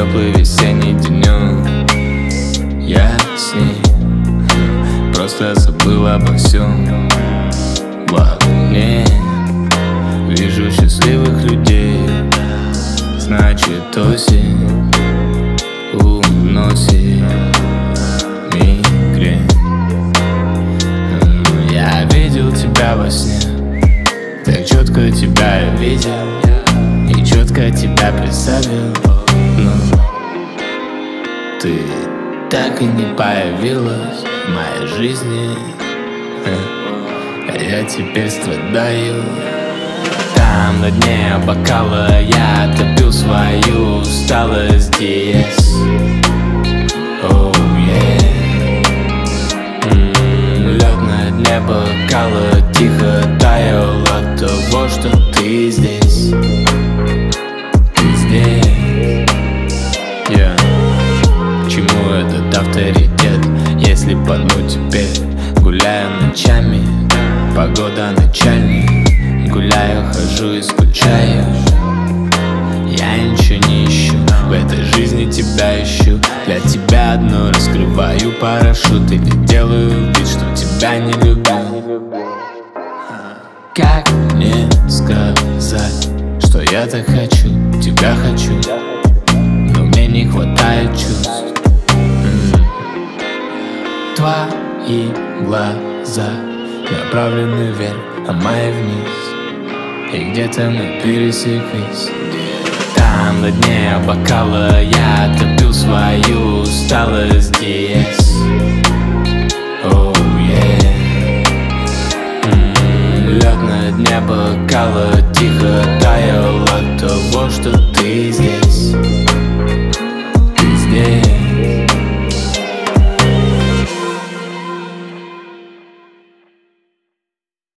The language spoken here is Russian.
теплый весенний денек. Я с ней просто забыл обо всем. В окне вижу счастливых людей. Значит, осень уносит мигрень. Я видел тебя во сне, так четко тебя я видел и четко тебя представил. Но ты так и не появилась в моей жизни, а я теперь страдаю. Там на дне бокала я топил свою усталость диез. Oh yeah. Лед на дне бокала тихо таял от того, что ты здесь. Ты здесь. Yeah. Чему этот авторитет, если по дну теперь гуляю ночами? Погода начальник. Гуляю, хожу и скучаю. Я ничего не ищу, в этой жизни тебя ищу. Для тебя одно раскрываю парашют или делаю вид, что тебя не люблю. Как мне сказать, что я так хочу, тебя хочу, но мне не хватает чувств. Твои глаза направлены вверх, а мои вниз, и где-то мы пересеклись. Там на дне бокала я топил свою усталость диез. Oh yeah. Лед на дне бокала тихо таял от того, что ты здесь.